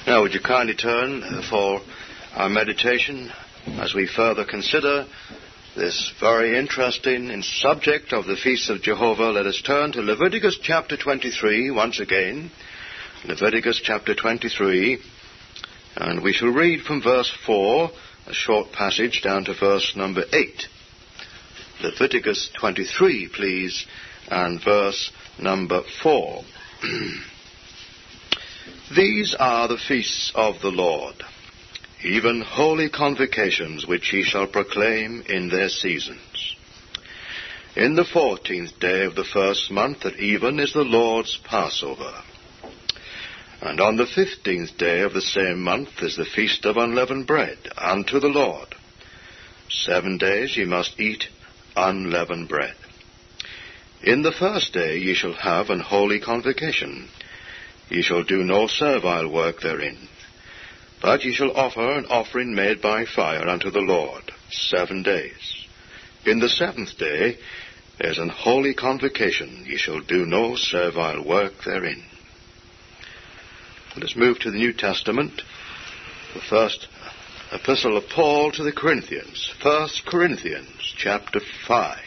Now, would you kindly turn for our meditation as we further consider this very interesting subject of the Feasts of Jehovah. Let us turn to Leviticus chapter 23 once again. Leviticus chapter 23, and we shall read from verse 4, a short passage, down to verse number 8. Leviticus 23, please, and verse number 4. These are the feasts of the Lord, even holy convocations which ye shall proclaim in their seasons. In the 14th day of the first month at even is the Lord's Passover. And on the 15th day of the same month is the feast of unleavened bread unto the Lord. 7 days ye must eat unleavened bread. In the first day ye shall have an holy convocation. Ye shall do no servile work therein, but ye shall offer an offering made by fire unto the Lord 7 days. In the 7th day is an holy convocation. Ye shall do no servile work therein. Let us move to the New Testament, the first epistle of Paul to the Corinthians, 1 Corinthians chapter 5,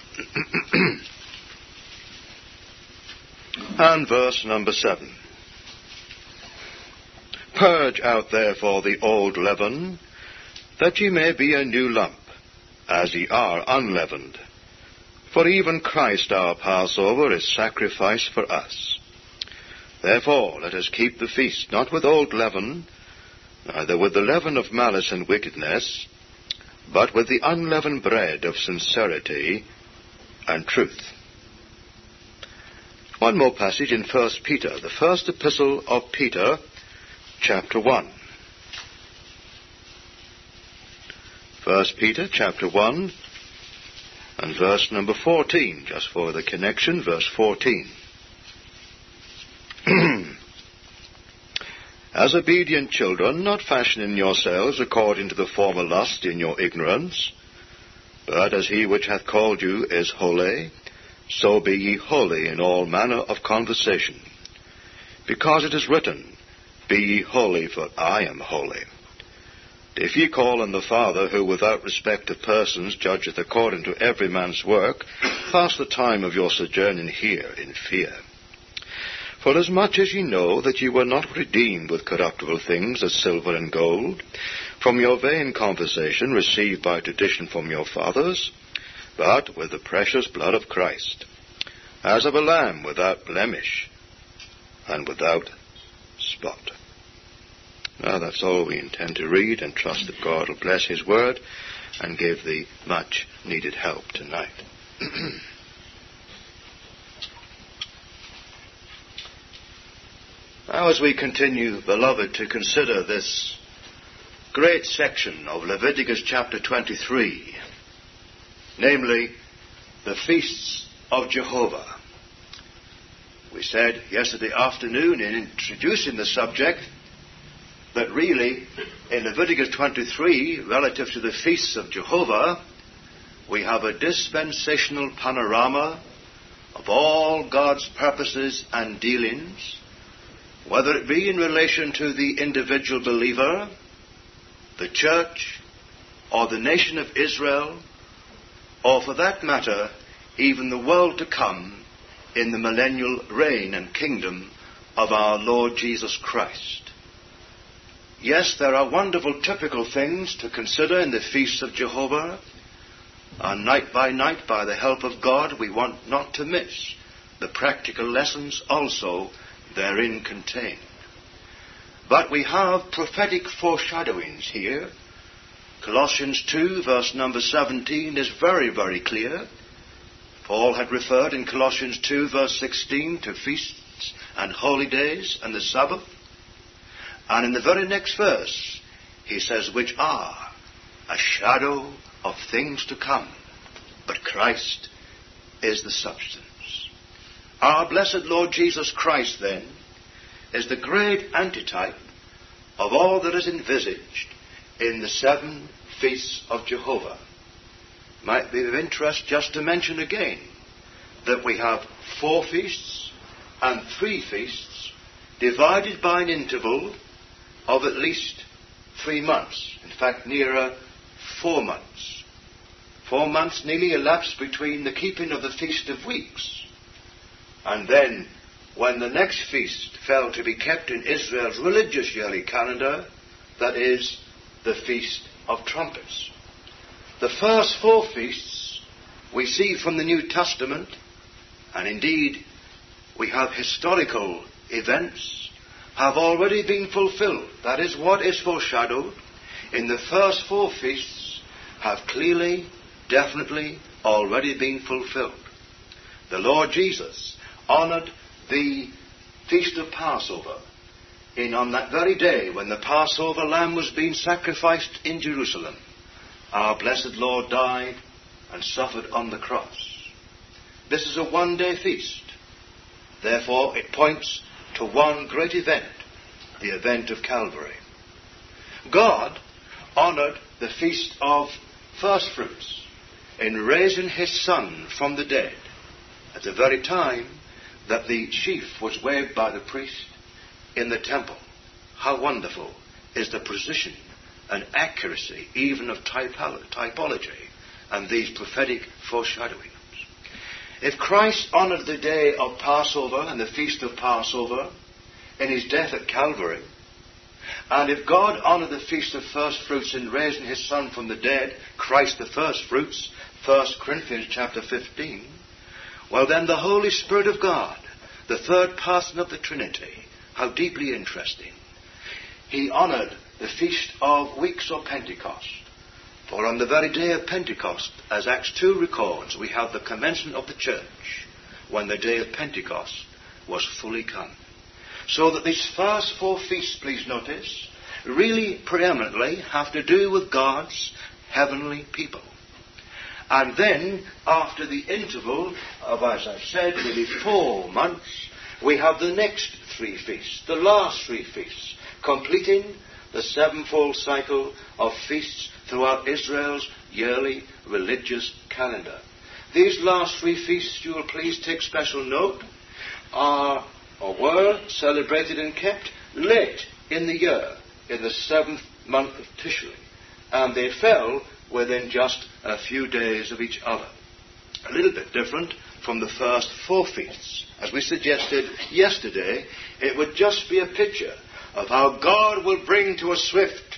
and verse number 7. Purge out therefore the old leaven, that ye may be a new lump, as ye are unleavened. For even Christ our Passover is sacrificed for us. Therefore let us keep the feast, not with old leaven, neither with the leaven of malice and wickedness, but with the unleavened bread of sincerity and truth. One more passage in 1 Peter, the first epistle of Peter, chapter 1. 1 Peter chapter 1 and verse number 14, just for the connection, verse 14. As obedient children, not fashioning yourselves according to the former lust in your ignorance, but as he which hath called you is holy, so be ye holy in all manner of conversation. Because it is written, Be ye holy, for I am holy. If ye call on the Father, who without respect of persons judgeth according to every man's work, pass the time of your sojourning here in fear. For as much as ye know that ye were not redeemed with corruptible things as silver and gold, from your vain conversation received by tradition from your fathers, but with the precious blood of Christ, as of a lamb without blemish and without spot. Now that's all we intend to read, and trust that God will bless his word and give the much needed help tonight. Now, as we continue, beloved, to consider this great section of Leviticus chapter 23, namely the feasts of Jehovah. We said yesterday afternoon in introducing the subject that really in Leviticus 23, relative to the feasts of Jehovah, we have a dispensational panorama of all God's purposes and dealings, whether it be in relation to the individual believer, the church, or the nation of Israel, or for that matter, even the world to come in the millennial reign and kingdom of our Lord Jesus Christ. Yes, there are wonderful typical things to consider in the feasts of Jehovah, and night, by the help of God, we want not to miss the practical lessons also therein contained. But we have prophetic foreshadowings here. Colossians 2, verse number 17 is very, very clear. Paul had referred in Colossians 2, verse 16 to feasts and holy days and the Sabbath. And in the very next verse, he says, which are a shadow of things to come, but Christ is the substance. Our blessed Lord Jesus Christ, then, is the great antitype of all that is envisaged in the 7 feasts of Jehovah. Might be of interest just to mention again that we have 4 feasts and 3 feasts divided by an interval of at least 3 months. In fact, nearer 4 months. 4 months nearly elapsed between the keeping of the Feast of Weeks and then when the next feast fell to be kept in Israel's religious yearly calendar, that is, the Feast of Trumpets. The first 4 feasts we see from the New Testament, and indeed we have historical events, have already been fulfilled. That is, what is foreshadowed in the first 4 feasts have clearly, definitely already been fulfilled. The Lord Jesus honoured the Feast of Passover on that very day when the Passover lamb was being sacrificed in Jerusalem. Our blessed Lord died and suffered on the cross. This is a one-day feast. Therefore, it points to one great event, the event of Calvary. God honoured the Feast of First Fruits in raising his Son from the dead at the very time that the sheaf was waved by the priest in the temple. How wonderful is the precision and accuracy even of typology and these prophetic foreshadowings. If Christ honoured the day of Passover and the Feast of Passover in his death at Calvary, and if God honoured the Feast of First Fruits in raising his Son from the dead, Christ the First Fruits, 1 Corinthians chapter 15, well then the Holy Spirit of God, the third person of the Trinity, how deeply interesting. He honoured the Feast of Weeks or Pentecost. For on the very day of Pentecost, as Acts 2 records, we have the commencement of the church, when the day of Pentecost was fully come. So that these first 4 feasts, please notice, really preeminently have to do with God's heavenly people. And then, after the interval of, as I said, really 4 months, we have the next 3 feasts, the last 3 feasts, completing the 7-fold cycle of feasts throughout Israel's yearly religious calendar. These last 3 feasts, you will please take special note, are or were celebrated and kept late in the year, in the 7th month of Tishri, and they fell within just a few days of each other. A little bit different from the first 4 feasts. As we suggested yesterday, it would just be a picture of how God will bring to a swift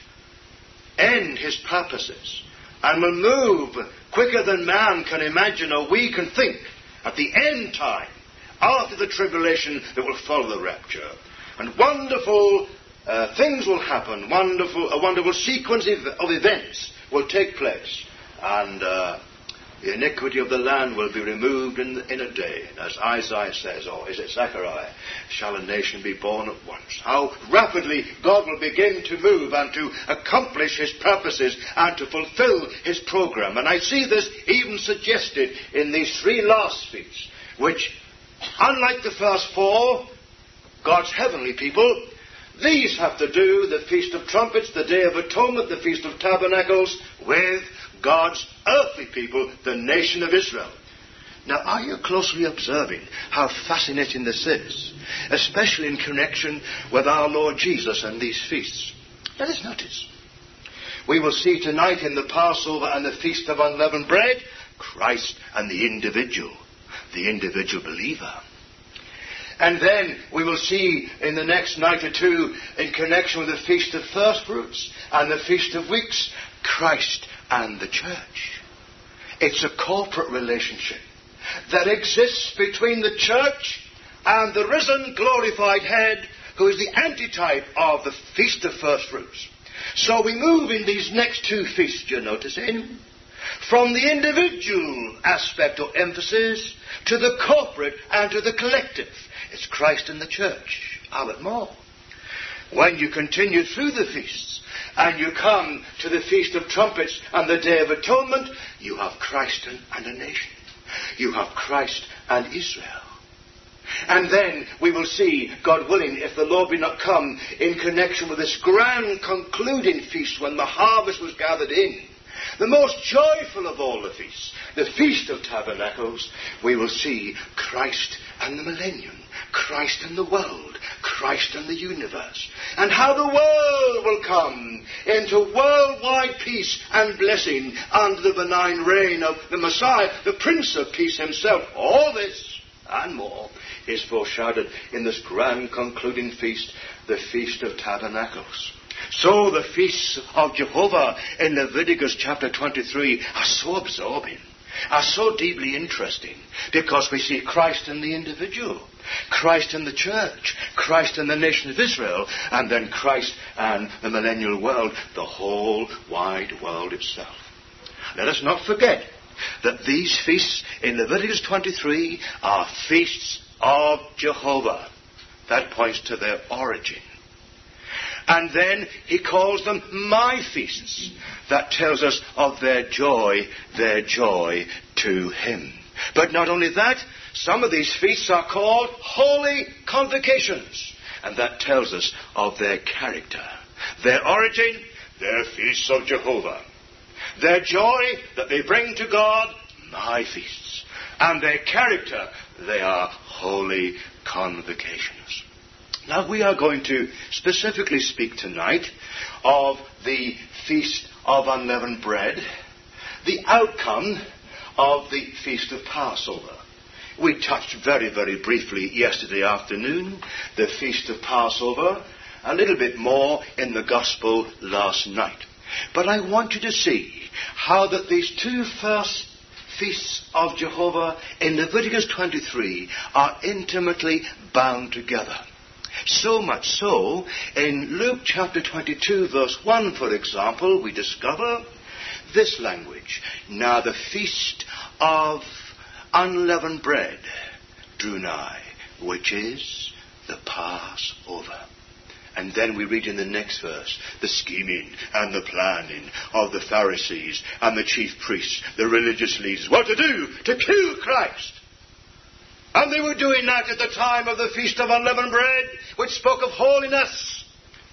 end his purposes and will move quicker than man can imagine or we can think at the end time, after the tribulation that will follow the rapture. And wonderful things will happen, a wonderful sequence of events will take place, and the iniquity of the land will be removed in a day. As Isaiah says, or is it Zechariah, shall a nation be born at once. How rapidly God will begin to move and to accomplish his purposes and to fulfill his program. And I see this even suggested in these 3 last feasts, which, unlike the first 4, God's heavenly people, these have to do, the Feast of Trumpets, the Day of Atonement, the Feast of Tabernacles, with God's earthly people, the nation of Israel. Now, are you closely observing how fascinating this is, especially in connection with our Lord Jesus and these feasts? Let us notice. We will see tonight in the Passover and the Feast of Unleavened Bread, Christ and the individual believer. And then we will see in the next night or 2, in connection with the Feast of First Fruits and the Feast of Weeks, Christ and the church. It's a corporate relationship that exists between the church and the risen, glorified head, who is the antitype of the Feast of First Fruits. So we move in these next 2 feasts, you're noticing, from the individual aspect or emphasis to the corporate and to the collective. It's Christ and the church. Albert Moore. When you continue through the feasts and you come to the Feast of Trumpets and the Day of Atonement, you have Christ and a nation. You have Christ and Israel. And then we will see, God willing, if the Lord be not come, in connection with this grand concluding feast when the harvest was gathered in, the most joyful of all the feasts, the Feast of Tabernacles, we will see Christ and the millennium, Christ in the world, Christ in the universe, and how the world will come into worldwide peace and blessing under the benign reign of the Messiah, the Prince of Peace himself. All this and more is foreshadowed in this grand concluding feast, the Feast of Tabernacles. So the feasts of Jehovah in Leviticus chapter 23 are so absorbing, are so deeply interesting, because we see Christ in the individual, Christ in the church, Christ in the nation of Israel, and then Christ and the millennial world, the whole wide world itself. Let us not forget that these feasts in Leviticus 23 are feasts of Jehovah. That points to their origin. And then he calls them my feasts. That tells us of their joy to him. But not only that, some of these feasts are called holy convocations. And that tells us of their character. Their origin, their feasts of Jehovah. Their joy that they bring to God, my feasts. And their character, they are holy convocations. Now we are going to specifically speak tonight of the Feast of Unleavened Bread, the outcome of the Feast of Passover. We touched very, very briefly yesterday afternoon, the Feast of Passover, a little bit more in the Gospel last night. But I want you to see how that these two first feasts of Jehovah in Leviticus 23 are intimately bound together. So much so, in Luke chapter 22, verse 1, for example, we discover this language. Now the feast of unleavened bread drew nigh, which is the Passover. And then we read in the next verse, the scheming and the planning of the Pharisees and the chief priests, the religious leaders, what to do to kill Christ. And they were doing that at the time of the Feast of Unleavened Bread, which spoke of holiness.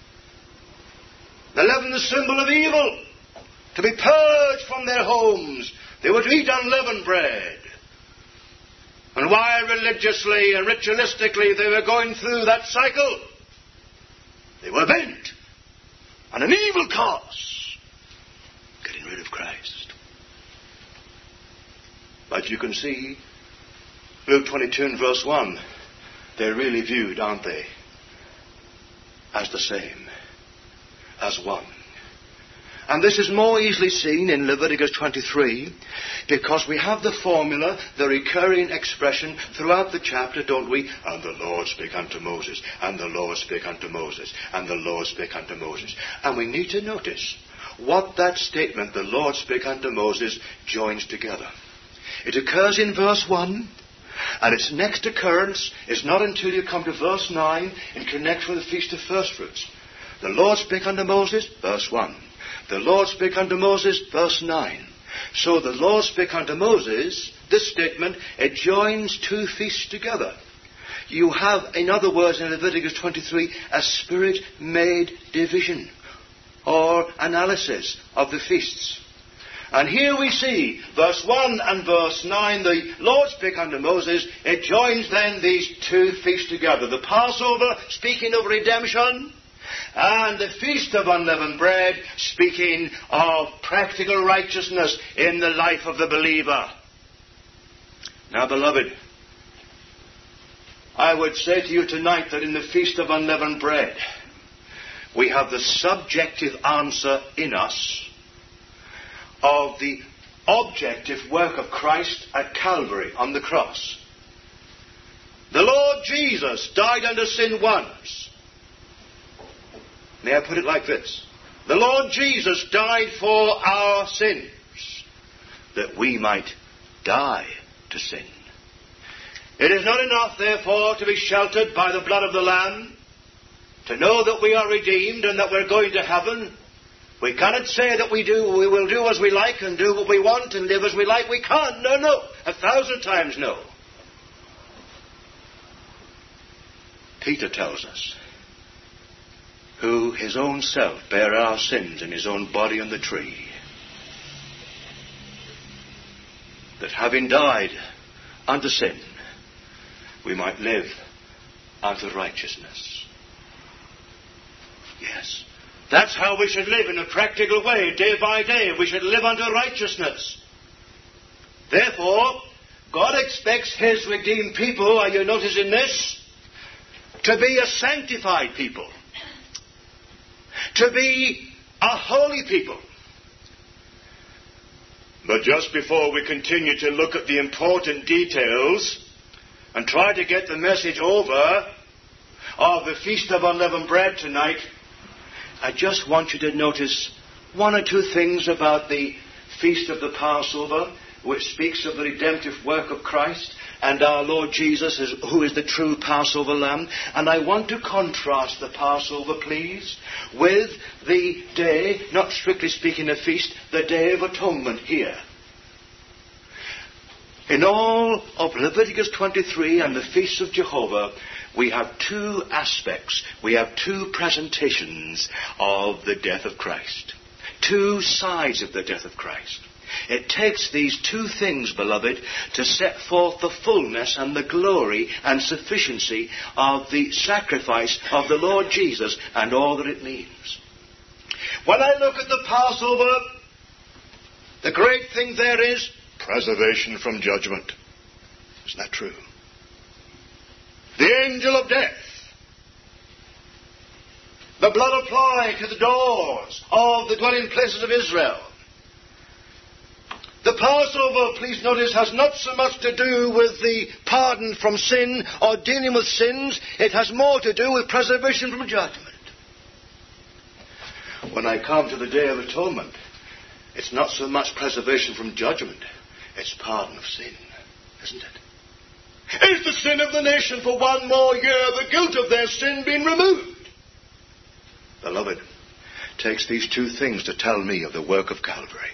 The leaven, the symbol of evil, to be purged from their homes. They were to eat unleavened bread. And while religiously and ritualistically they were going through that cycle, they were bent on an evil cause, getting rid of Christ. But you can see, Luke 22 and verse 1, they're really viewed, aren't they, as the same, as one. And this is more easily seen in Leviticus 23 because we have the formula, the recurring expression throughout the chapter, don't we? And the Lord spake unto Moses, and the Lord spake unto Moses, and the Lord spake unto Moses. And we need to notice what that statement, the Lord spake unto Moses, joins together. It occurs in verse 1, and its next occurrence is not until you come to verse 9 in connection with the Feast of First Fruits. The Lord spake unto Moses, verse 1. The Lord spake unto Moses, verse 9. So the Lord spake unto Moses, this statement, it joins two feasts together. You have, in other words, in Leviticus 23, a spirit-made division or analysis of the feasts. And here we see, verse 1 and verse 9, the Lord spake unto Moses, it joins then these two feasts together. The Passover, speaking of redemption, and the Feast of Unleavened Bread, speaking of practical righteousness in the life of the believer. Now, beloved, I would say to you tonight that in the Feast of Unleavened Bread, we have the subjective answer in us of the objective work of Christ at Calvary on the cross. The Lord Jesus died unto sin once. May I put it like this? The Lord Jesus died for our sins, that we might die to sin. It is not enough, therefore, to be sheltered by the blood of the Lamb, to know that we are redeemed and that we're going to heaven. We cannot say that we will do as we like and do what we want and live as we like. We can't. No. 1,000 times no. Peter tells us, who his own self bare our sins in his own body on the tree, that having died unto sin, we might live unto righteousness. Yes, that's how we should live in a practical way, day by day. We should live unto righteousness. Therefore, God expects his redeemed people, are you noticing this? To be a sanctified people. To be a holy people. But just before we continue to look at the important details and try to get the message over of the Feast of Unleavened Bread tonight, I just want you to notice one or two things about the Feast of the Passover, which speaks of the redemptive work of Christ and our Lord Jesus, who is the true Passover Lamb. And I want to contrast the Passover, please, with the day, not strictly speaking a feast, the Day of Atonement here. In all of Leviticus 23 and the Feasts of Jehovah, we have two aspects, we have two presentations of the death of Christ. Two sides of the death of Christ. It takes these two things, beloved, to set forth the fullness and the glory and sufficiency of the sacrifice of the Lord Jesus and all that it means. When I look at the Passover, the great thing there is preservation from judgment. Isn't that true? The angel of death. The blood applied to the doors of the dwelling places of Israel. The Passover, please notice, has not so much to do with the pardon from sin or dealing with sins. It has more to do with preservation from judgment. When I come to the Day of Atonement, it's not so much preservation from judgment. It's pardon of sin, isn't it? Is the sin of the nation for one more year, the guilt of their sin, been removed? Beloved, it takes these two things to tell me of the work of Calvary.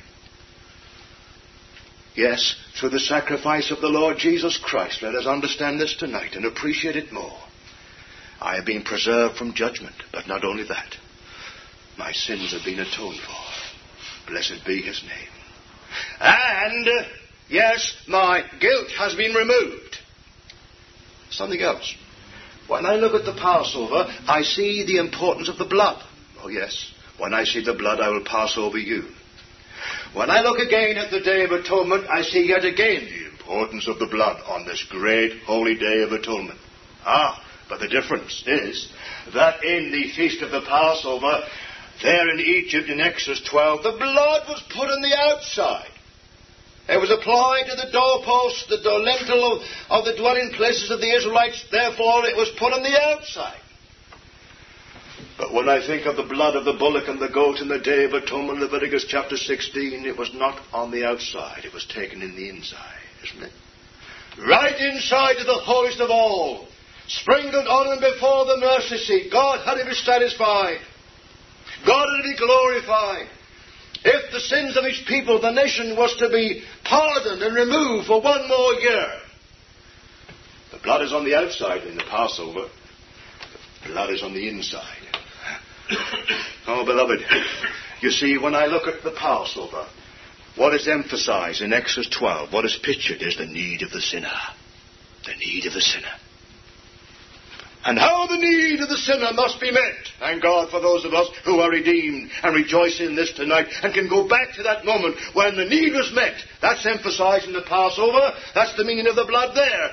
Yes, through the sacrifice of the Lord Jesus Christ, let us understand this tonight and appreciate it more. I have been preserved from judgment, but not only that. My sins have been atoned for. Blessed be his name. And, yes, my guilt has been removed. Something else. When I look at the Passover, I see the importance of the blood. Oh, yes. When I see the blood, I will pass over you. When I look again at the Day of Atonement, I see yet again the importance of the blood on this great holy Day of Atonement. But the difference is that in the Feast of the Passover, there in Egypt in Exodus 12, the blood was put on the outside. It was applied to the doorposts, the lintel of the dwelling places of the Israelites. Therefore, it was put on the outside. But when I think of the blood of the bullock and the goat in the Day of Atonement, Leviticus chapter 16, it was not on the outside. It was taken in the inside, isn't it? Right inside of the holiest of all, sprinkled on and before the mercy seat. God had to be satisfied. God had to be glorified. If the sins of his people, the nation, was to be pardoned and removed for one more year. The blood is on the outside in the Passover. The blood is on the inside. Oh, beloved, you see, when I look at the Passover, what is emphasized in Exodus 12, what is pictured is the need of the sinner. The need of the sinner. And how the need of the sinner must be met. Thank God for those of us who are redeemed and rejoice in this tonight and can go back to that moment when the need was met. That's emphasized in the Passover. That's the meaning of the blood there.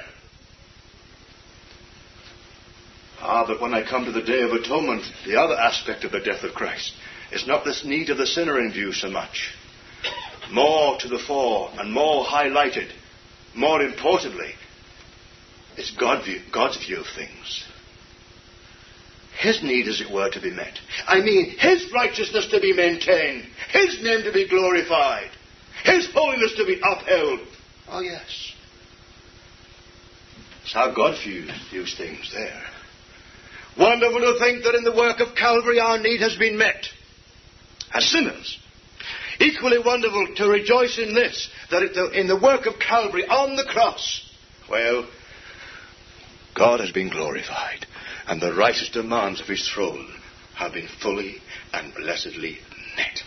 But when I come to the Day of Atonement, the other aspect of the death of Christ is not this need of the sinner in view so much. More to the fore and more highlighted, more importantly, it's God's view of things. His need, as it were, to be met. I mean, his righteousness to be maintained. His name to be glorified. His holiness to be upheld. Oh, yes. That's how God views things there. Wonderful to think that in the work of Calvary our need has been met. As sinners. Equally wonderful to rejoice in this, that in the work of Calvary on the cross, well, God has been glorified, and the righteous demands of his throne have been fully and blessedly met.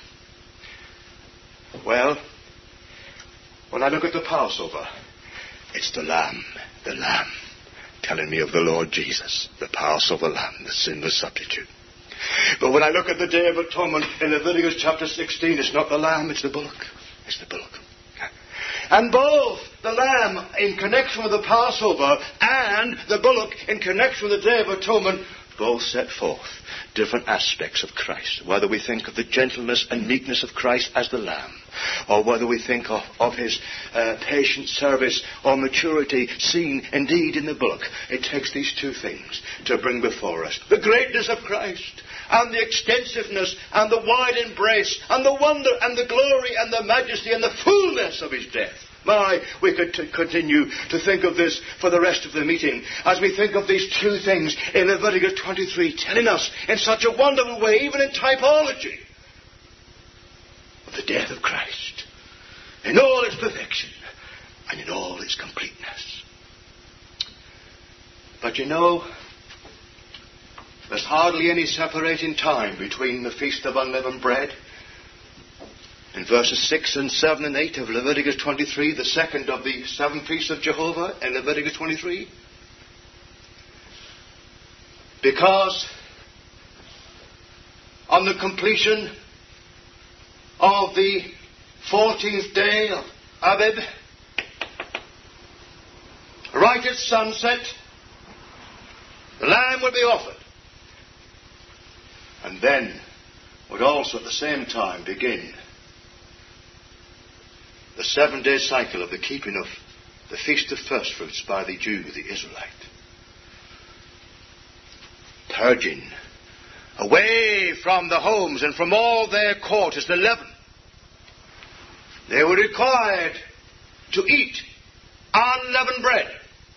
Well, when I look at the Passover, it's the Lamb telling me of the Lord Jesus, the Passover lamb, the sinless substitute. But when I look at the Day of Atonement in Leviticus chapter 16, it's not the lamb, it's the bullock. It's the bullock. And both the lamb in connection with the Passover and the bullock in connection with the Day of Atonement both set forth different aspects of Christ. Whether we think of the gentleness and meekness of Christ as the lamb, or whether we think of his patient service or maturity seen indeed in the bullock, it takes these two things to bring before us the greatness of Christ and the extensiveness and the wide embrace and the wonder and the glory and the majesty and the fullness of his death. My, we could continue to think of this for the rest of the meeting as we think of these two things in Leviticus 23, telling us in such a wonderful way, even in typology, of the death of Christ in all its perfection and in all its completeness. But you know, there's hardly any separating time between the Feast of Unleavened Bread in verses 6 and 7 and 8 of Leviticus 23, the second of the 7 feasts of Jehovah in Leviticus 23. Because on the completion of the 14th day of Abib, right at sunset, the lamb would be offered. And then would also at the same time begin the 7-day cycle of the keeping of the Feast of First Fruits by the Jew, the Israelite. Purging away from the homes and from all their quarters, the leaven. They were required to eat unleavened bread.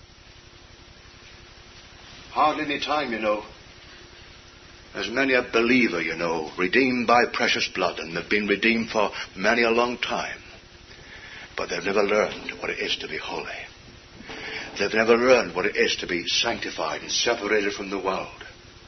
Hardly any time, you know. There's many a believer, you know, redeemed by precious blood, and they've been redeemed for many a long time. But they've never learned what it is to be holy. They've never learned what it is to be sanctified and separated from the world.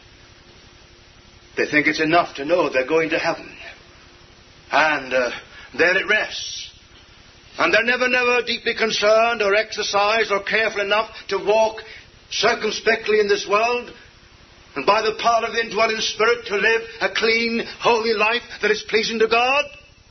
They think it's enough to know they're going to heaven. And there it rests. And they're never deeply concerned or exercised or careful enough to walk circumspectly in this world, and by the power of the indwelling Spirit to live a clean, holy life that is pleasing to God.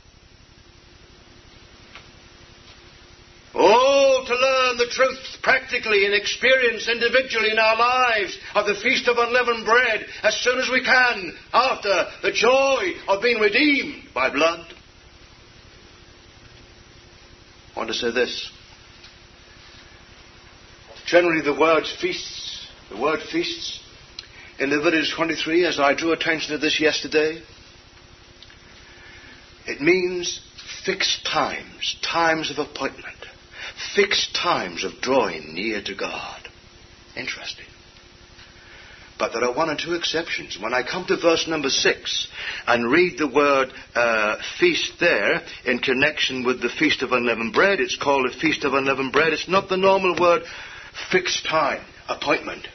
Oh, to learn the truth practically and experience individually in our lives of the Feast of Unleavened Bread as soon as we can after the joy of being redeemed by blood. I want to say this. Generally the word feasts in Leviticus 23, as I drew attention to this yesterday, it means fixed times, times of appointment, fixed times of drawing near to God. Interesting. But there are one or two exceptions. When I come to verse number 6 and read the word feast there in connection with the Feast of Unleavened Bread, it's called a Feast of Unleavened Bread. It's not the normal word fixed time, appointment.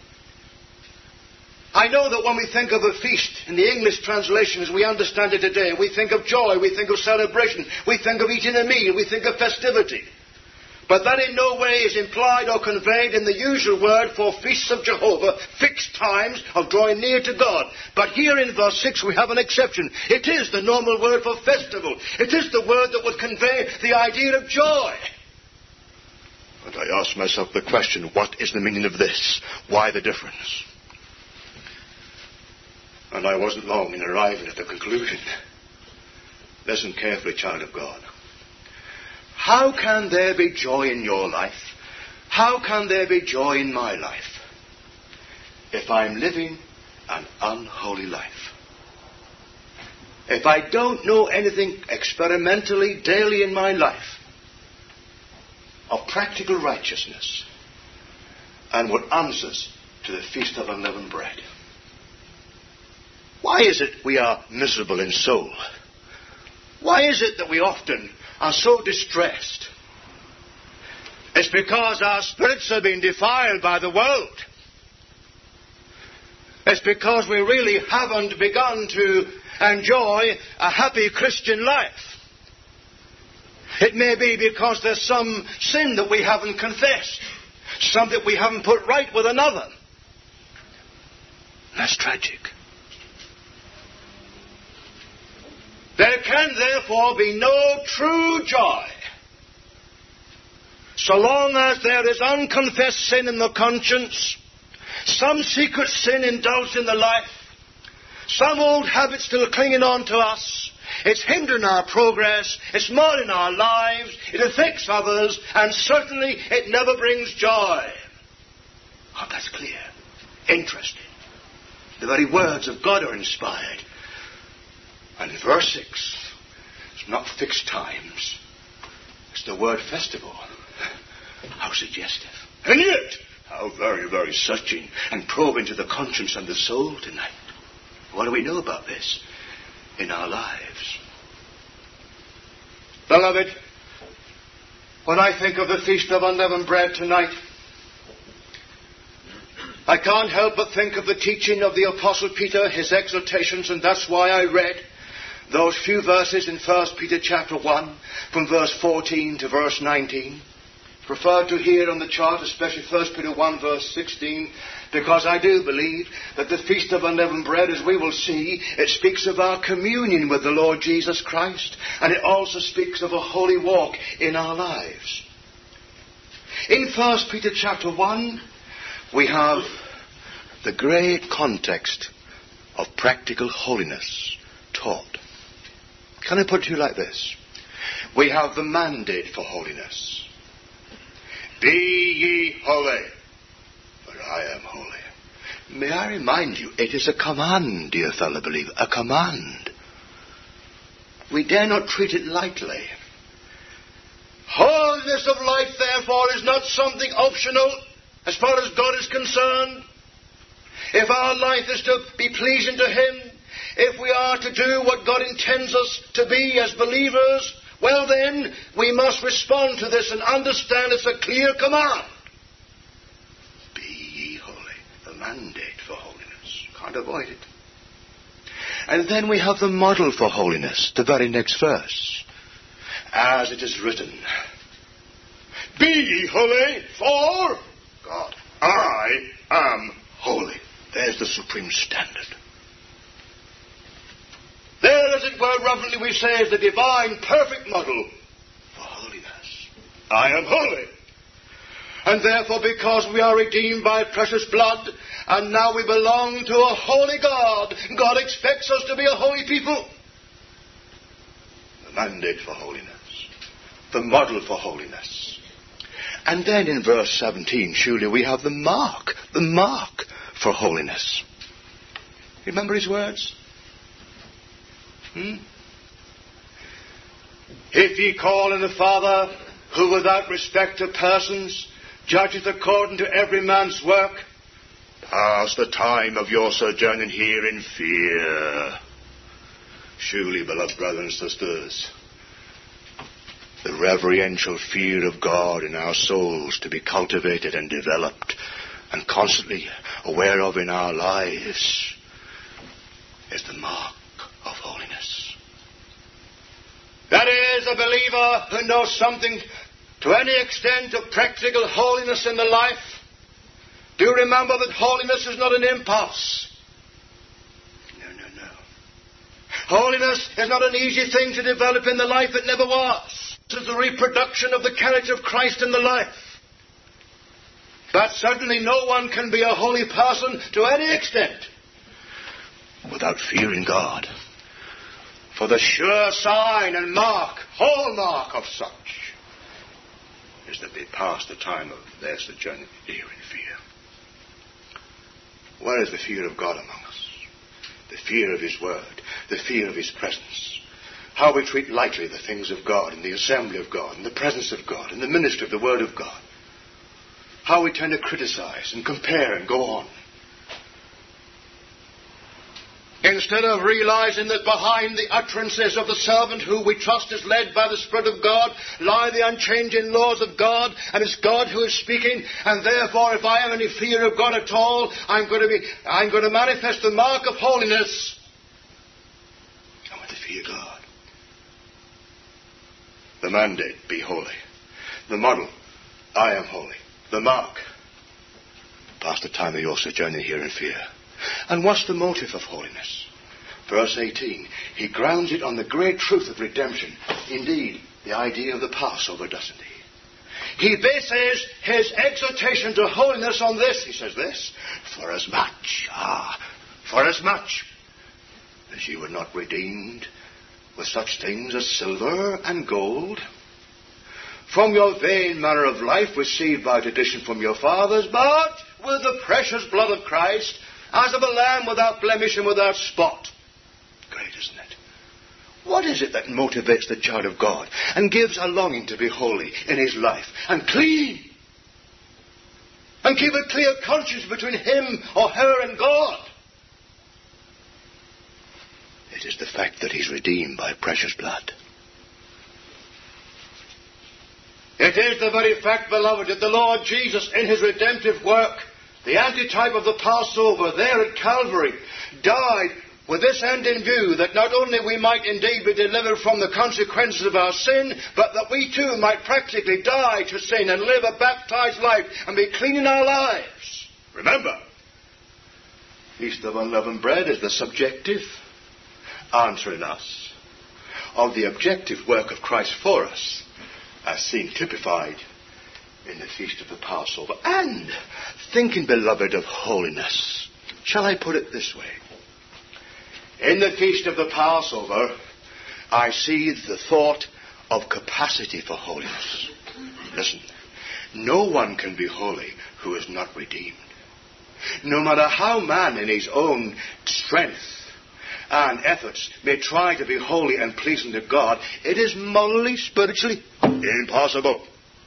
I know that when we think of a feast in the English translation as we understand it today, we think of joy, we think of celebration, we think of eating a meal, we think of festivity. But that in no way is implied or conveyed in the usual word for feasts of Jehovah, fixed times of drawing near to God. But here in verse 6 we have an exception. It is the normal word for festival. It is the word that would convey the idea of joy. And I asked myself the question, what is the meaning of this? Why the difference? And I wasn't long in arriving at the conclusion. Listen carefully, child of God. How can there be joy in your life? How can there be joy in my life if I'm living an unholy life? If I don't know anything experimentally daily in my life of practical righteousness and what answers to the Feast of Unleavened Bread. Why is it we are miserable in soul? Why is it that we often are so distressed? It's because our spirits are being defiled by the world. It's because we really haven't begun to enjoy a happy Christian life. It may be because there's some sin that we haven't confessed. something we haven't put right with another. That's tragic. There can therefore be no true joy so long as there is unconfessed sin in the conscience, some secret sin indulged in the life, some old habit still clinging on to us. It's hindering our progress, it's marring our lives, it affects others, and certainly it never brings joy. Oh, that's clear. Interesting. The very words of God are inspired. And in verse 6, it's not fixed times. It's the word festival. How suggestive. And yet, how very, very searching and probing to the conscience and the soul tonight. What do we know about this in our lives? Beloved, when I think of the Feast of Unleavened Bread tonight, I can't help but think of the teaching of the Apostle Peter, his exhortations, and that's why I read those few verses in 1 Peter chapter 1, from verse 14 to verse 19. Referred to here on the chart, especially 1 Peter 1 verse 16, because I do believe that the Feast of Unleavened Bread, as we will see, it speaks of our communion with the Lord Jesus Christ, and it also speaks of a holy walk in our lives. In 1 Peter chapter 1, we have the great context of practical holiness taught. Can I put it to you like this? We have the mandate for holiness. Be ye holy, for I am holy. May I remind you, it is a command, dear fellow believer, a command. We dare not treat it lightly. Holiness of life, therefore, is not something optional as far as God is concerned. If our life is to be pleasing to Him, if we are to do what God intends us to be as believers, well then, we must respond to this and understand it's a clear command. Be ye holy. The mandate for holiness. Can't avoid it. And then we have the model for holiness, the very next verse. As it is written, be ye holy, for God, I am holy. There's the supreme standard. There, as it were, reverently we say, is the divine, perfect model for holiness. I am holy. And therefore, because we are redeemed by precious blood, and now we belong to a holy God, God expects us to be a holy people. The mandate for holiness. The model for holiness. And then in verse 17, surely we have the mark for holiness. Remember his words? If ye call on the Father, who without respect of persons judgeth according to every man's work, pass the time of your sojourning here in fear. Surely, beloved brothers and sisters, the reverential fear of God in our souls to be cultivated and developed and constantly aware of in our lives is the mark of holiness. That is, a believer who knows something to any extent of practical holiness in the life. Do remember that holiness is not an impulse. No. Holiness is not an easy thing to develop in the life. It never was. It is the reproduction of the character of Christ in the life. But certainly no one can be a holy person to any extent without fearing God. For the sure sign and hallmark of such, is that they pass the time of their sojourn here in fear. Where is the fear of God among us? The fear of His Word, the fear of His presence. How we treat lightly the things of God, in the assembly of God, in the presence of God, in the ministry of the Word of God. How we tend to criticize and compare and go on. Instead of realizing that behind the utterances of the servant who we trust is led by the Spirit of God lie the unchanging laws of God, and it's God who is speaking, and therefore if I have any fear of God at all, I'm going to manifest the mark of holiness. I want to fear God. The mandate, be holy. The model, I am holy. the mark. Past the time of your sojourning here in fear. And what's the motive of holiness? Verse 18, he grounds it on the great truth of redemption. Indeed, the idea of the Passover, doesn't he? He bases his exhortation to holiness on this. He says this, forasmuch as you were not redeemed with such things as silver and gold, from your vain manner of life received by tradition from your fathers, but with the precious blood of Christ, as of a lamb without blemish and without spot. Great, isn't it? What is it that motivates the child of God and gives a longing to be holy in his life and clean? And keep a clear conscience between him or her and God? It is the fact that he's redeemed by precious blood. It is the very fact, beloved, that the Lord Jesus, in his redemptive work, the antitype of the Passover there at Calvary, died with this end in view, that not only we might indeed be delivered from the consequences of our sin, but that we too might practically die to sin and live a baptized life and be clean in our lives. Remember, Feast of Unleavened Bread is the subjective answer in us of the objective work of Christ for us, as seen typified in the Feast of the Passover. And thinking, beloved, of holiness, shall I put it this way? In the Feast of the Passover, I see the thought of capacity for holiness. Listen, no one can be holy who is not redeemed. No matter how man in his own strength and efforts may try to be holy and pleasing to God, it is morally, spiritually impossible.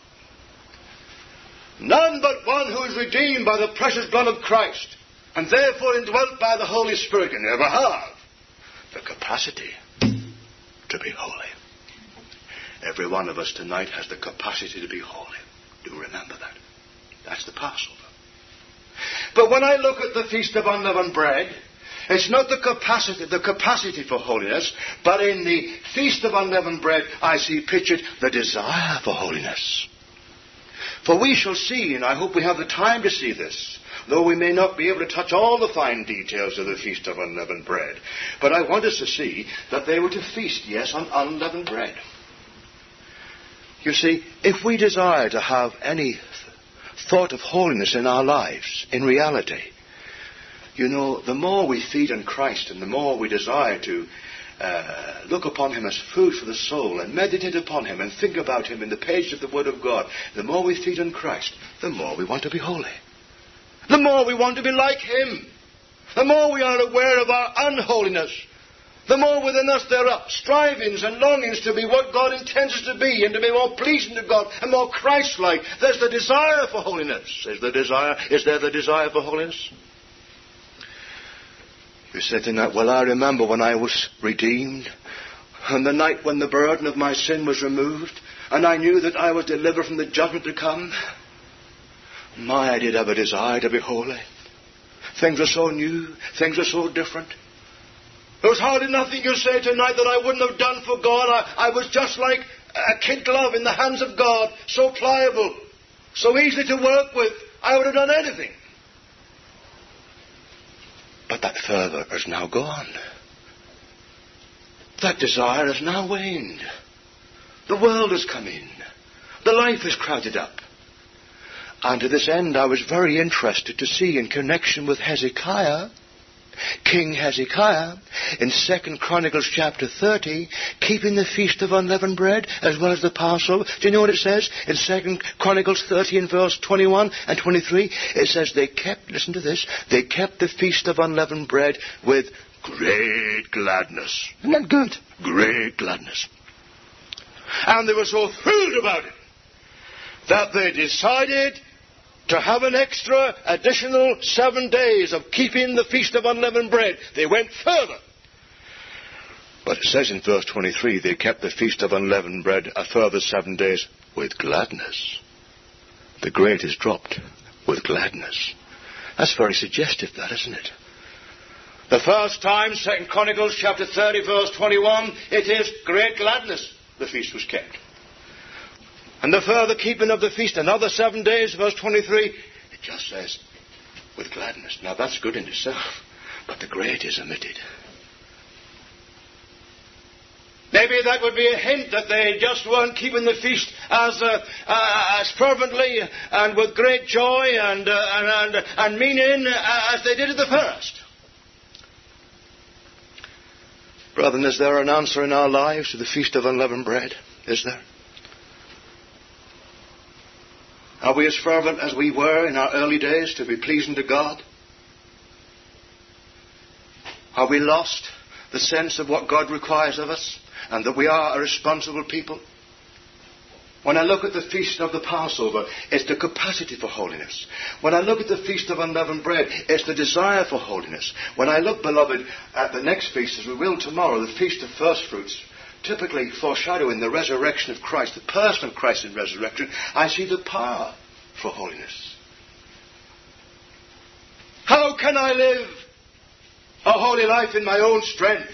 None but one who is redeemed by the precious blood of Christ and therefore indwelt by the Holy Spirit can ever have the capacity to be holy. Every one of us tonight has the capacity to be holy. Do remember that. That's the Passover. But when I look at the Feast of Unleavened Bread, it's not the capacity for holiness, but in the Feast of Unleavened Bread I see pictured the desire for holiness. For we shall see, and I hope we have the time to see this, though we may not be able to touch all the fine details of the Feast of Unleavened Bread. But I want us to see that they were to feast, yes, on unleavened bread. You see, if we desire to have any thought of holiness in our lives, in reality, you know, the more we feed on Christ and the more we desire to look upon him as food for the soul and meditate upon him and think about him in the pages of the Word of God, the more we feed on Christ, the more we want to be holy. The more we want to be like him. The more we are aware of our unholiness. The more within us there are strivings and longings to be what God intends us to be and to be more pleasing to God and more Christ-like. There's the desire for holiness. Is there the desire for holiness? You said tonight, well, I remember when I was redeemed and the night when the burden of my sin was removed and I knew that I was delivered from the judgment to come. My, I did have a desire to be holy. Things were so new. Things were so different. There was hardly nothing you say tonight that I wouldn't have done for God. I was just like a kid glove in the hands of God. So pliable. So easy to work with. I would have done anything. But that fervour is now gone. That desire has now waned. The world has come in. The life is crowded up. And to this end I was very interested to see in connection with Hezekiah, King Hezekiah, in 2 Chronicles chapter 30, keeping the Feast of Unleavened Bread as well as the Passover. Do you know what it says in 2 Chronicles 30 in verse 21 and 23? It says they kept, listen to this, they kept the Feast of Unleavened Bread with great gladness. Isn't that good? Great gladness. And they were so thrilled about it that they decided to have an extra additional 7 days of keeping the Feast of Unleavened Bread. They went further. But it says in verse 23, they kept the Feast of Unleavened Bread a further 7 days with gladness. The great is dropped with gladness. That's very suggestive, that, isn't it? The first time, 2 Chronicles chapter 30, verse 21, it is great gladness the feast was kept. And the further keeping of the feast, another 7 days, verse 23, it just says, with gladness. Now that's good in itself, but the great is omitted. Maybe that would be a hint that they just weren't keeping the feast as fervently and with great joy and meaning as they did at the first. Brethren, is there an answer in our lives to the Feast of Unleavened Bread? Is there? Are we as fervent as we were in our early days to be pleasing to God? Have we lost the sense of what God requires of us and that we are a responsible people? When I look at the Feast of the Passover, it's the capacity for holiness. When I look at the Feast of Unleavened Bread, it's the desire for holiness. When I look, beloved, at the next feast, as we will tomorrow, the Feast of First Fruits, typically foreshadowing the resurrection of Christ, the person of Christ in resurrection, I see the power for holiness. How can I live a holy life in my own strength?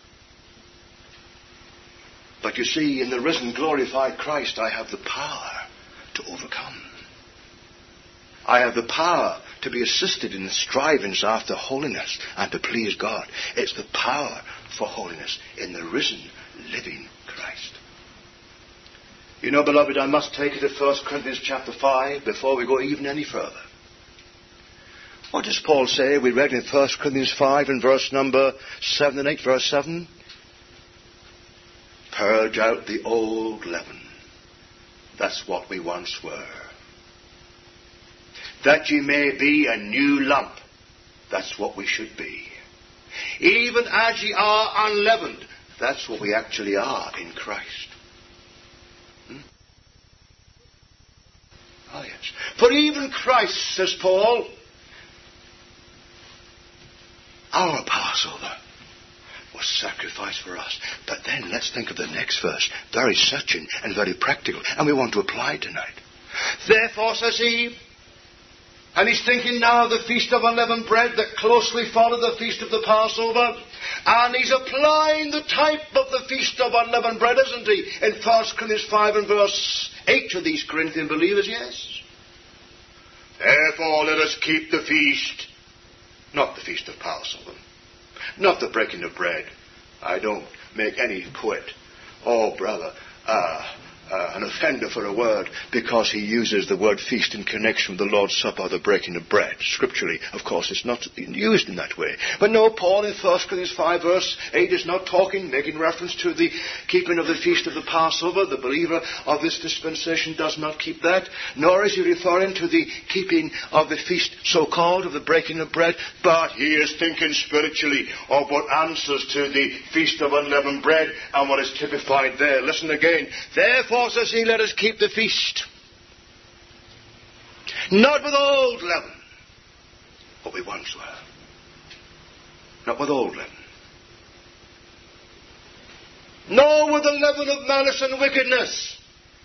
But you see, in the risen, glorified Christ, I have the power to overcome. I have the power to be assisted in the strivings after holiness and to please God. It's the power for holiness in the risen, living Christ. You know, beloved, I must take it to 1 Corinthians chapter 5 before we go even any further. What does Paul say? We read in 1 Corinthians 5 in verse number 7 and 8, verse 7. Purge out the old leaven. That's what we once were. That ye may be a new lump. That's what we should be. Even as ye are unleavened. That's what we actually are in Christ. Oh yes. For even Christ, says Paul, our Passover was sacrificed for us. But then let's think of the next verse. Very searching and very practical. And we want to apply tonight. Therefore, says he, and he's thinking now of the Feast of Unleavened Bread that closely followed the Feast of the Passover. And he's applying the type of the Feast of Unleavened Bread, isn't he? In 1 Corinthians 5 and verse 8 to these Corinthian believers, yes. Therefore, let us keep the feast. Not the Feast of Passover. Not the breaking of bread. I don't make any poet or brother an offender for a word because he uses the word feast in connection with the Lord's Supper, the breaking of bread. Scripturally, of course, it's not used in that way. But no, Paul in 1 Corinthians 5 verse 8 is not making reference to the keeping of the feast of the Passover. The believer of this dispensation does not keep that. Nor is he referring to the keeping of the feast so-called of the breaking of bread. But he is thinking spiritually of what answers to the Feast of Unleavened Bread and what is typified there. Listen again. Therefore, says he, let us keep the feast. Not with old leaven, what we once were. Not with old leaven. Nor with the leaven of malice and wickedness.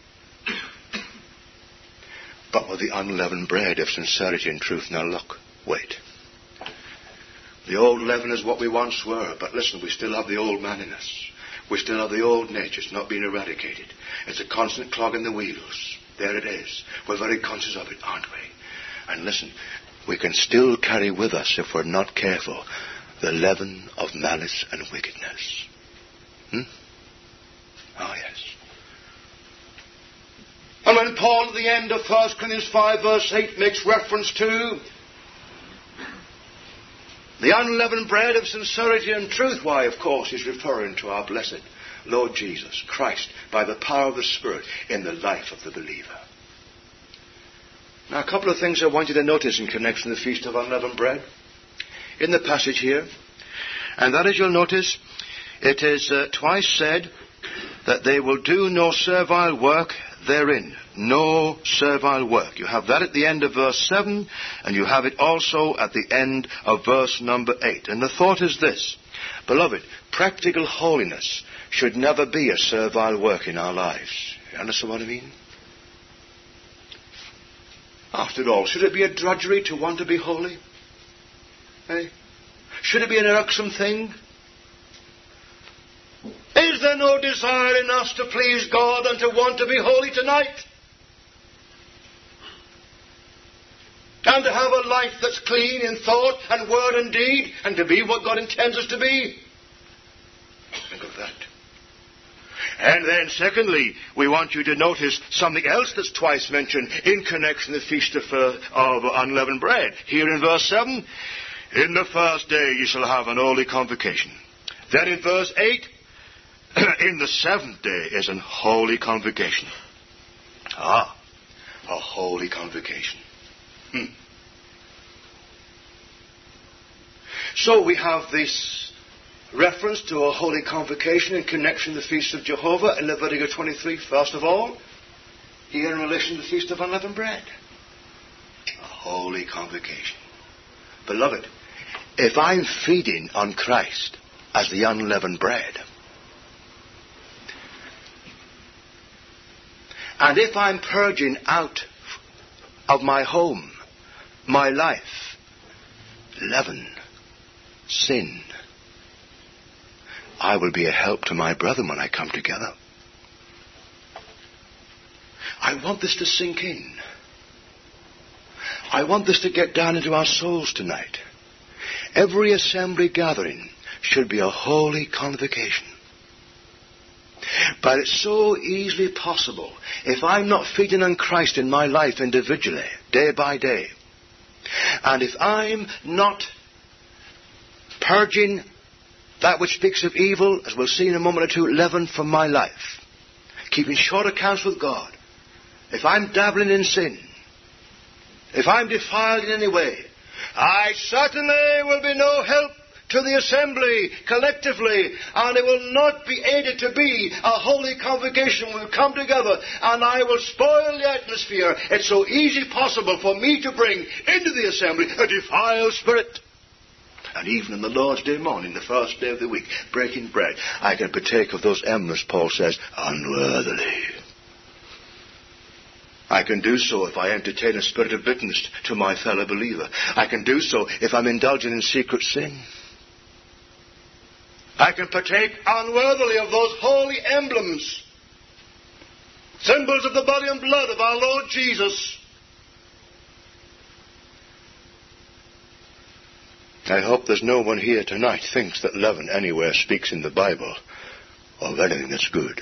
But with the unleavened bread of sincerity and truth. Now look, wait. The old leaven is what we once were. But listen, we still have the old man in us. We still have the old nature. It's not being eradicated. It's a constant clog in the wheels. There it is. We're very conscious of it, aren't we? And listen, we can still carry with us, if we're not careful, the leaven of malice and wickedness. Oh, yes. And when Paul at the end of 1 Corinthians 5 verse 8 makes reference to the unleavened bread of sincerity and truth, why, of course, he's referring to our blessed Lord Jesus Christ by the power of the Spirit in the life of the believer. Now, a couple of things I want you to notice in connection with the Feast of Unleavened Bread in the passage here. And that is, you'll notice, it is twice said that they will do no servile work therein. No servile work. You have that at the end of verse 7, and you have it also at the end of verse number 8. And the thought is this. Beloved, practical holiness should never be a servile work in our lives. You understand what I mean? After all, should it be a drudgery to want to be holy? Eh? Should it be an irksome thing? Is there no desire in us to please God and to want to be holy tonight? and to have a life that's clean in thought and word and deed, and to be what God intends us to be. Think of that. And then secondly, we want you to notice something else that's twice mentioned in connection with the Feast of Unleavened Bread. Here in verse 7, in the first day you shall have an holy convocation. Then in verse 8, in the seventh day is an holy convocation. A holy convocation. So we have this reference to a holy convocation in connection with the Feast of Jehovah in Leviticus 23, first of all, here in relation to the Feast of Unleavened Bread. A holy convocation. Beloved, if I'm feeding on Christ as the unleavened bread, and if I'm purging out of my home, my life, leaven, sin, I will be a help to my brethren when I come together. I want this to sink in. I want this to get down into our souls tonight. Every assembly gathering should be a holy convocation. But it's so easily possible, if I'm not feeding on Christ in my life individually, day by day, and if I'm not purging that which speaks of evil, as we'll see in a moment or two, leaven from my life, keeping short accounts with God, if I'm dabbling in sin, if I'm defiled in any way, I certainly will be no help to the assembly collectively, and it will not be aided to be a holy convocation. We'll come together and I will spoil the atmosphere. It's so easy possible for me to bring into the assembly a defiled spirit. And even in the Lord's Day morning, the first day of the week, breaking bread, I can partake of those embers, Paul says, unworthily. I can do so if I entertain a spirit of bitterness to my fellow believer. I can do so if I'm indulging in secret sin. I can partake unworthily of those holy emblems, symbols of the body and blood of our Lord Jesus. I hope there's no one here tonight thinks that leaven anywhere speaks in the Bible of anything that's good.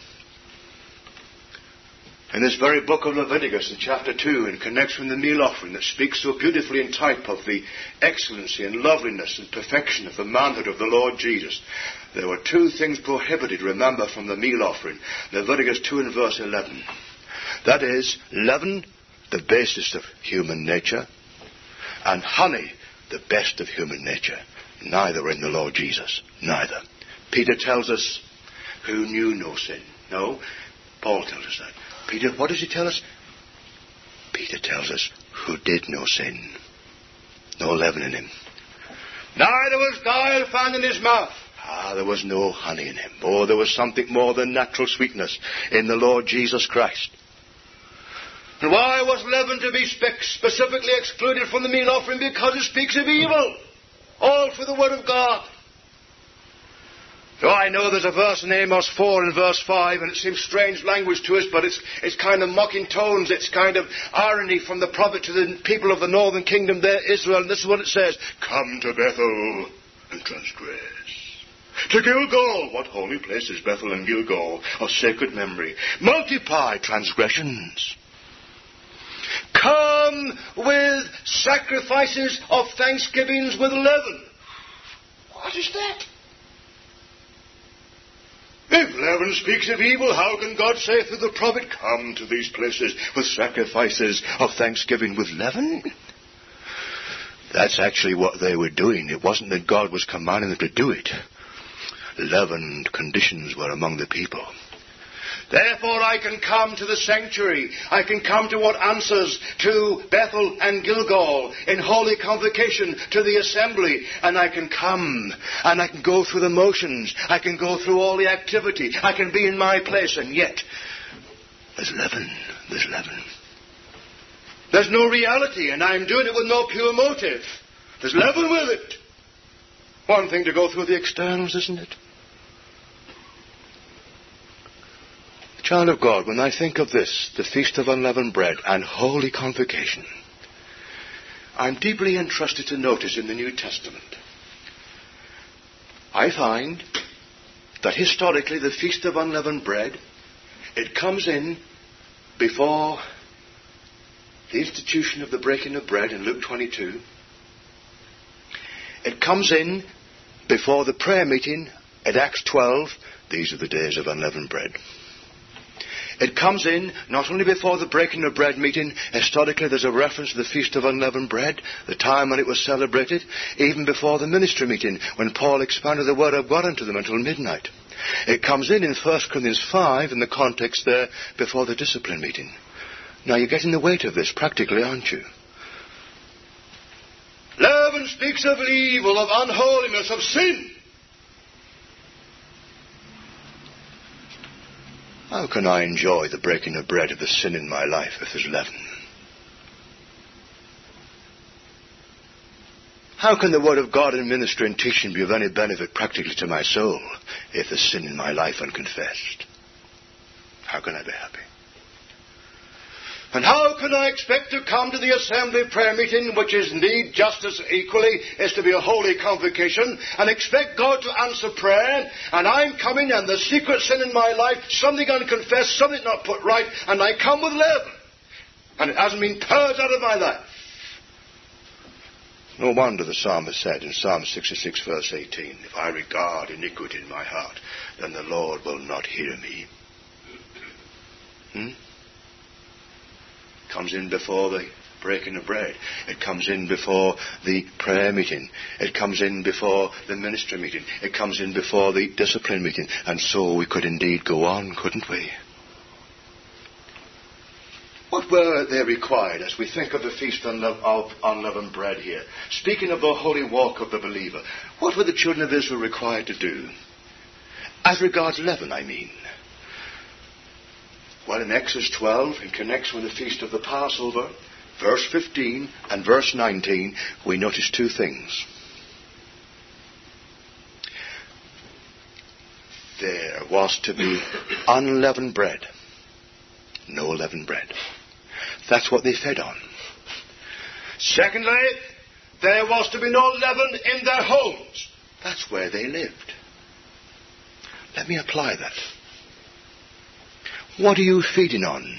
In this very book of Leviticus, in chapter 2, in connection with the meal offering, that speaks so beautifully in type of the excellency and loveliness and perfection of the manhood of the Lord Jesus, there were two things prohibited, remember, from the meal offering. Leviticus 2 and verse 11. That is, leaven, the basest of human nature, and honey, the best of human nature. Neither in the Lord Jesus. Neither. Peter tells us, who knew no sin. No, Paul tells us that. Peter, what does he tell us? Peter tells us, who did no sin. No leaven in him. Neither was guile found in his mouth. There was no honey in him. Oh, there was something more than natural sweetness in the Lord Jesus Christ. And why was leaven to be specifically excluded from the meal offering? Because it speaks of evil. All for the word of God. So I know there's a verse in Amos 4 and verse 5, and it seems strange language to us, but it's kind of mocking tones. It's kind of irony from the prophet to the people of the northern kingdom there, Israel. And this is what it says. Come to Bethel and transgress. To Gilgal. What holy place is Bethel and Gilgal? Of sacred memory. Multiply transgressions. Come with sacrifices of thanksgivings with leaven. What is that? If leaven speaks of evil, how can God say through the prophet, come to these places with sacrifices of thanksgiving with leaven? That's actually what they were doing. It wasn't that God was commanding them to do it. Leavened conditions were among the people. Therefore I can come to the sanctuary. I can come to what answers to Bethel and Gilgal in holy convocation to the assembly. And I can come and I can go through the motions. I can go through all the activity. I can be in my place, and yet there's leaven. There's leaven. There's no reality, and I'm doing it with no pure motive. There's leaven with it. One thing to go through the externals, isn't it? Child of God, when I think of this, the Feast of Unleavened Bread and Holy Convocation, I'm deeply interested to notice in the New Testament, I find that historically the Feast of Unleavened Bread, it comes in before the institution of the breaking of bread in Luke 22. It comes in before the prayer meeting at Acts 12. These are the days of unleavened bread. It comes in not only before the breaking of bread meeting. Historically there's a reference to the Feast of Unleavened Bread, the time when it was celebrated, even before the ministry meeting, when Paul expounded the word of God unto them until midnight. It comes in 1 Corinthians 5 in the context there before the discipline meeting. Now you're getting the weight of this practically, aren't you? Leaven speaks of evil, of unholiness, of sin. How can I enjoy the breaking of bread of the sin in my life if there's leaven? How can the word of God in ministry and teaching be of any benefit practically to my soul if there's sin in my life unconfessed? How can I be happy? And how can I expect to come to the assembly prayer meeting, which is indeed just as equally is to be a holy convocation, and expect God to answer prayer, and I'm coming and the secret sin in my life, something unconfessed, something not put right, and I come with leaven, and it hasn't been purged out of my life? No wonder the psalmist said in Psalm 66 verse 18, if I regard iniquity in my heart, then the Lord will not hear me. Comes in before the breaking of bread. It comes in before the prayer meeting. It comes in before the ministry meeting. It comes in before the discipline meeting. And so we could indeed go on, couldn't we? What were they required as we think of the Feast of Unleavened Bread here? Speaking of the holy walk of the believer, what were the children of Israel required to do? As regards leaven, I mean. Well, in Exodus 12, in connection with the Feast of the Passover, verse 15 and verse 19, we notice two things. There was to be unleavened bread, no leavened bread. That's what they fed on. Secondly, there was to be no leaven in their homes. That's where they lived. Let me apply that. What are you feeding on?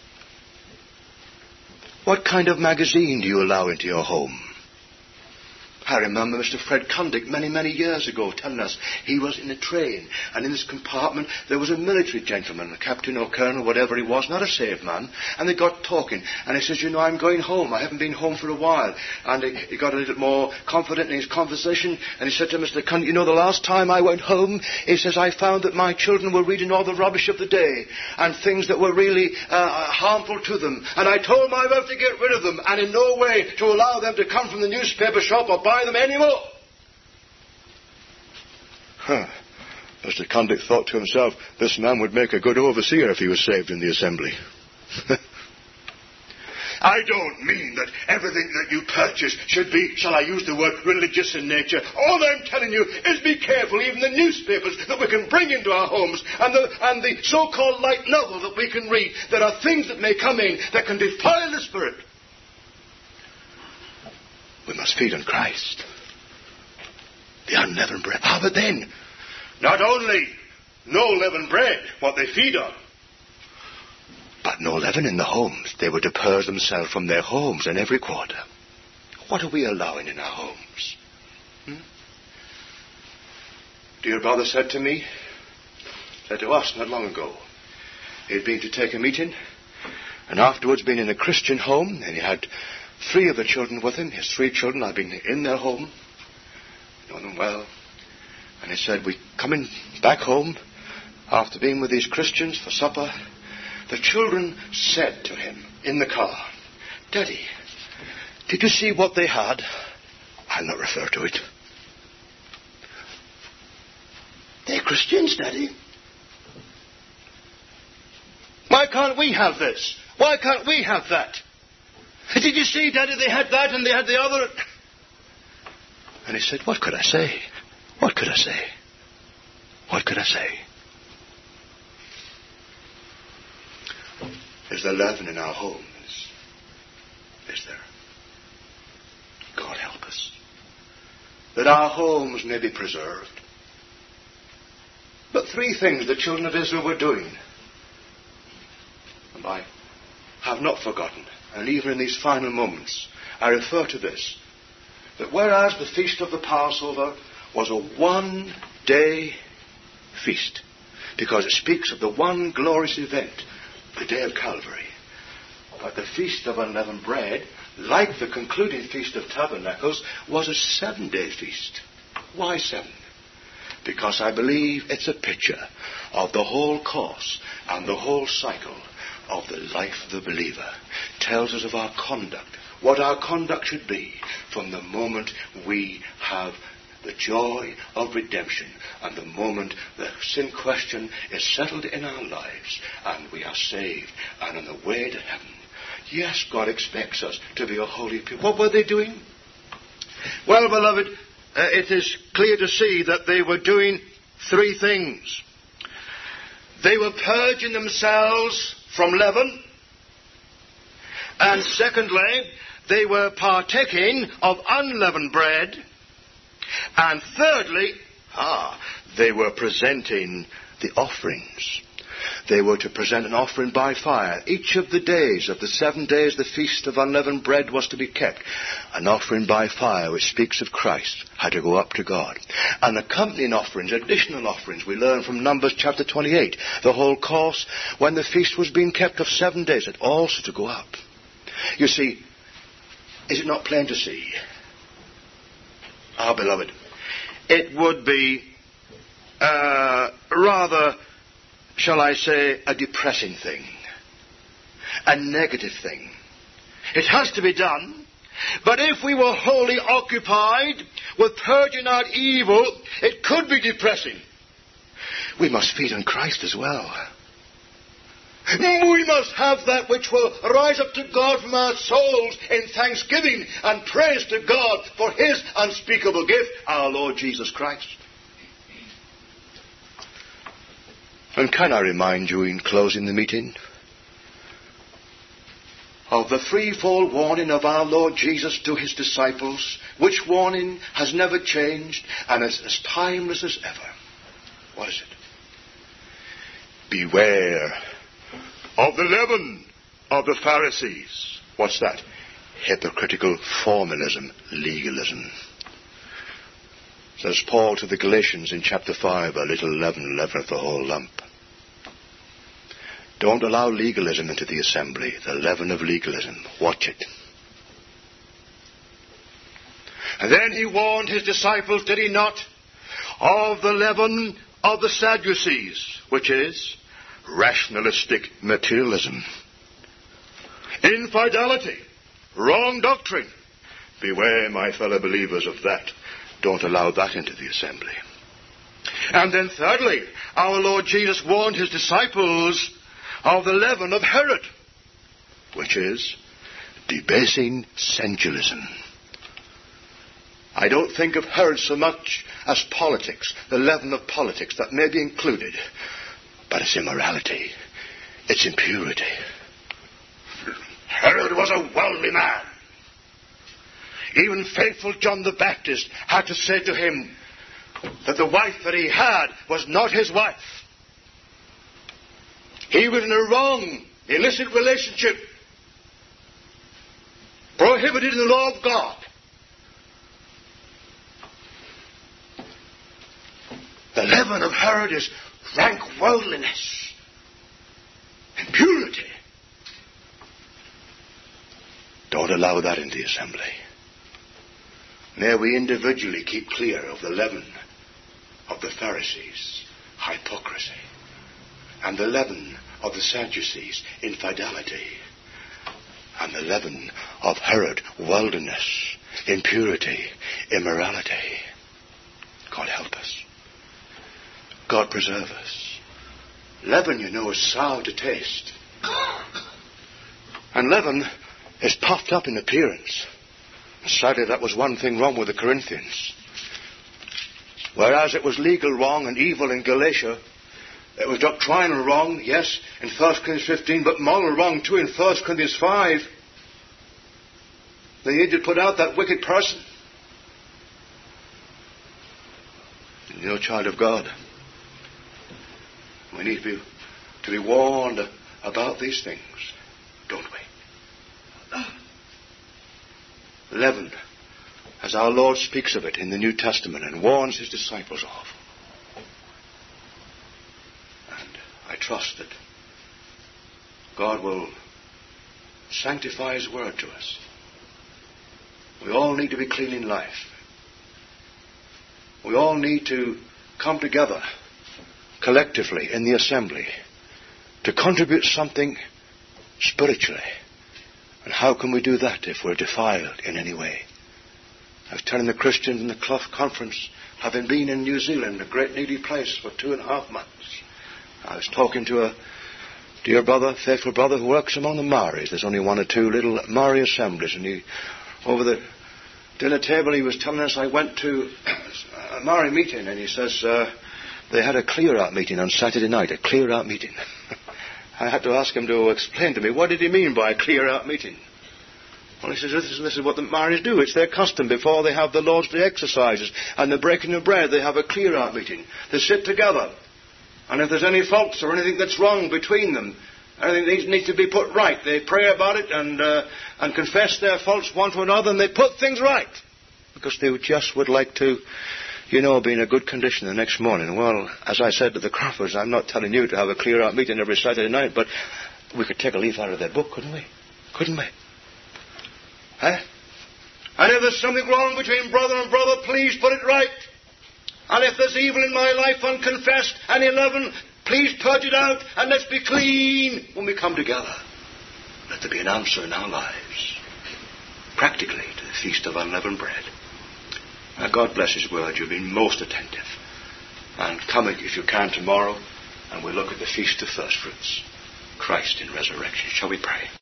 What kind of magazine do you allow into your home? I remember Mr. Fred Condick many years ago telling us he was in a train, and in this compartment there was a military gentleman, a captain or colonel, whatever he was, not a saved man, and they got talking, and he says, you know, I'm going home, I haven't been home for a while, and he got a little more confident in his conversation, and he said to Mr. Condick, you know, the last time I went home, he says, I found that my children were reading all the rubbish of the day, and things that were really harmful to them, and I told my wife to get rid of them, and in no way to allow them to come from the newspaper shop or buy them anymore. Mr. Condick thought to himself, this man would make a good overseer if he was saved in the assembly. I don't mean that everything that you purchase should be, shall I use the word, religious in nature. All I'm telling you is be careful, even the newspapers that we can bring into our homes and the so-called light novel that we can read. There are things that may come in that can defile the spirit. We must feed on Christ. The unleavened bread. But then, not only no leavened bread, what they feed on, but no leaven in the homes. They were to purge themselves from their homes in every quarter. What are we allowing in our homes? Dear brother said to us not long ago, he'd been to take a meeting, and afterwards been in a Christian home, and he had 3 of the children with him. His 3 children. I've been in their home, know them well. And he said, we coming back home after being with these Christians for supper. The children said to him in the car, Daddy, did you see what they had? I'll not refer to it. They're Christians, Daddy. Why can't we have this? Why can't we have that? Did you see, Daddy, they had that and they had the other? And he said, what could I say? What could I say? What could I say? Is there leaven in our homes? Is there? that our homes may be preserved. But 3 things the children of Israel were doing, and I have not forgotten, and even in these final moments I refer to this, that whereas the feast of the Passover was a one-day feast, because it speaks of the one glorious event, the day of Calvary, but the feast of unleavened bread, like the concluding feast of tabernacles, was a 7-day feast. Why 7? Because I believe it's a picture of the whole course and the whole cycle of the life of the believer. Tells us of our conduct, what our conduct should be from the moment we have the joy of redemption and the moment the sin question is settled in our lives and we are saved and on the way to heaven. Yes, God expects us to be a holy people. What were they doing? Well, beloved, it is clear to see that they were doing 3 things. They were purging themselves from leaven. And secondly, they were partaking of unleavened bread. And thirdly, they were presenting the offerings. They were to present an offering by fire. Each of the days of the 7 days the feast of unleavened bread was to be kept. An offering by fire which speaks of Christ had to go up to God. And accompanying offerings, additional offerings, we learn from Numbers chapter 28. The whole course when the feast was being kept of 7 days had also to go up. You see, is it not plain to see? Our beloved, it would be rather, shall I say, a depressing thing, a negative thing. It has to be done, but if we were wholly occupied with purging out evil, it could be depressing. We must feed on Christ as well. We must have that which will rise up to God from our souls in thanksgiving and praise to God for His unspeakable gift, our Lord Jesus Christ. And can I remind you in closing the meeting of the threefold warning of our Lord Jesus to His disciples, which warning has never changed and is as timeless as ever. What is it? Beware of the leaven of the Pharisees. What's that? Hypocritical formalism, legalism. Says Paul to the Galatians in chapter 5, a little leaven leaveneth the whole lump. Don't allow legalism into the assembly, the leaven of legalism. Watch it. And then he warned his disciples, did he not, of the leaven of the Sadducees, which is rationalistic materialism, infidelity, wrong doctrine. Beware, my fellow believers, of that. Don't allow that into the assembly. And then thirdly, our Lord Jesus warned his disciples of the leaven of Herod, which is debasing sensualism. I don't think of Herod so much as politics, the leaven of politics that may be included, but it's immorality, it's impurity. Herod was a worldly man. Even faithful John the Baptist had to say to him that the wife that he had was not his wife. He was in a wrong, illicit relationship, prohibited in the law of God. The leaven of Herod is rank worldliness, impurity. Don't allow that in the assembly. May we individually keep clear of the leaven of the Pharisees, hypocrisy, and the leaven of the Sadducees, infidelity, and the leaven of Herod, worldliness, impurity, immorality. God help us. God preserve us. Leaven, you know, is sour to taste. And leaven is puffed up in appearance. Sadly, that was one thing wrong with the Corinthians. Whereas it was legal wrong and evil in Galatia, it was doctrinal wrong, yes, in 1 Corinthians 15, but moral wrong too in 1 Corinthians 5. They needed to put out that wicked person. Child of God, we need to be warned about these things, don't we? Leaven, as our Lord speaks of it in the New Testament and warns his disciples of. And I trust that God will sanctify his word to us. We all need to be clean in life. We all need to come together collectively in the assembly to contribute something spiritually. And how can we do that if we're defiled in any way? I was telling the Christians in the Clough Conference, having been in New Zealand, a great needy place for 2.5 months, I was talking to a dear brother, faithful brother who works among the Maoris. There's only 1 or 2 little Maori assemblies, and over the dinner table he was telling us, I went to a Maori meeting, and he says they had a clear-out meeting on Saturday night, a clear-out meeting. I had to ask him to explain to me, what did he mean by a clear-out meeting? Well, he says, this is what the Maoris do. It's their custom before they have the Lord's Day exercises and the breaking of bread. They have a clear-out meeting. They sit together. And if there's any faults or anything that's wrong between them, anything needs to be put right, they pray about it and confess their faults one to another, and they put things right. Because they just would like to, be in a good condition the next morning. Well, as I said to the Croffords, I'm not telling you to have a clear-out meeting every Saturday night, but we could take a leaf out of their book, couldn't we? Couldn't we? Eh? And if there's something wrong between brother and brother, please put it right. And if there's evil in my life unconfessed and 11, please purge it out and let's be clean when we come together. Let there be an answer in our lives, practically, to the Feast of Unleavened Bread. Now, God bless his word. You've been most attentive. And come if you can tomorrow, and we'll look at the Feast of First Fruits, Christ in resurrection. Shall we pray?